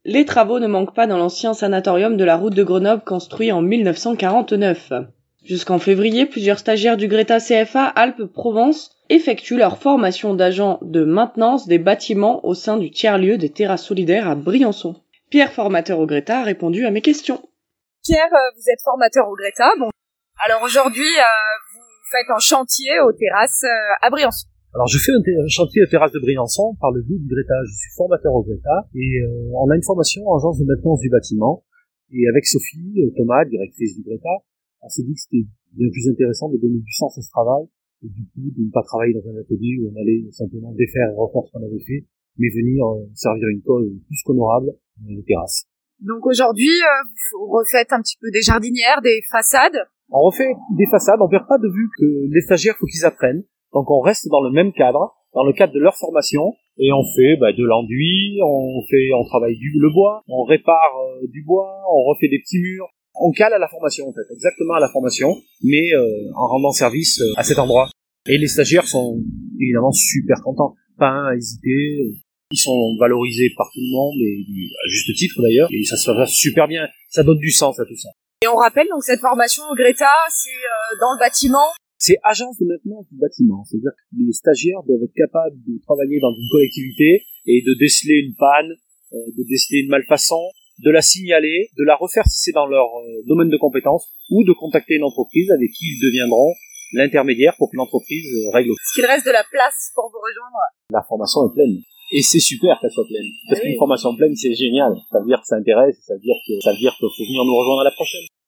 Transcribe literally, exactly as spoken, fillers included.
Les travaux ne manquent pas dans l'ancien sanatorium de la route de Grenoble construit en mille neuf cent quarante-neuf. Jusqu'en février, plusieurs stagiaires du Greta C F A Alpes-Provence effectuent leur formation d'agents de maintenance des bâtiments au sein du tiers-lieu des terrasses solidaires à Briançon. Pierre, formateur au Greta, a répondu à mes questions. Pierre, vous êtes formateur au Greta. Bon. Alors aujourd'hui, euh, vous faites un chantier aux terrasses euh, à Briançon. Alors je fais un, t- un chantier aux terrasses de Briançon par le biais du Greta. Je suis formateur au Greta et euh, on a une formation en agence de maintenance du bâtiment. Et avec Sophie euh, Thomas, directrice du Greta, on s'est dit que c'était bien plus intéressant de donner du sens à ce travail et du coup de ne pas travailler dans un atelier où on allait simplement défaire et refaire ce qu'on avait fait, mais venir euh, servir une cause plus qu'honorable dans les terrasses. Donc aujourd'hui, euh, vous refaites un petit peu des jardinières, des façades. On refait des façades, on perd pas de vue que les stagiaires, faut qu'ils apprennent. Donc on reste dans le même cadre, dans le cadre de leur formation, et on fait bah, de l'enduit, on fait, on travaille du, le bois, on répare euh, du bois, on refait des petits murs. On cale à la formation en fait, exactement à la formation, mais euh, en rendant service euh, à cet endroit. Et les stagiaires sont évidemment super contents, pas un à hésiter. Ils sont valorisés par tout le monde, et à juste titre d'ailleurs, et ça se passe super bien. Ça donne du sens à tout ça. Et on rappelle donc cette formation au Greta, c'est euh, dans le bâtiment. C'est agence de maintenance du bâtiment, c'est-à-dire que les stagiaires doivent être capables de travailler dans une collectivité et de déceler une panne, euh, de déceler une malfaçon, de la signaler, de la refaire si c'est dans leur euh, domaine de compétences, ou de contacter une entreprise avec qui ils deviendront l'intermédiaire pour que l'entreprise euh, règle. Est-ce qu'il reste de la place pour vous rejoindre? La formation est pleine. Et c'est super qu'elle soit pleine. Parce oui. qu'une formation pleine, c'est génial. Ça veut dire que ça intéresse, ça veut dire que, ça veut dire qu'il faut venir nous rejoindre à la prochaine.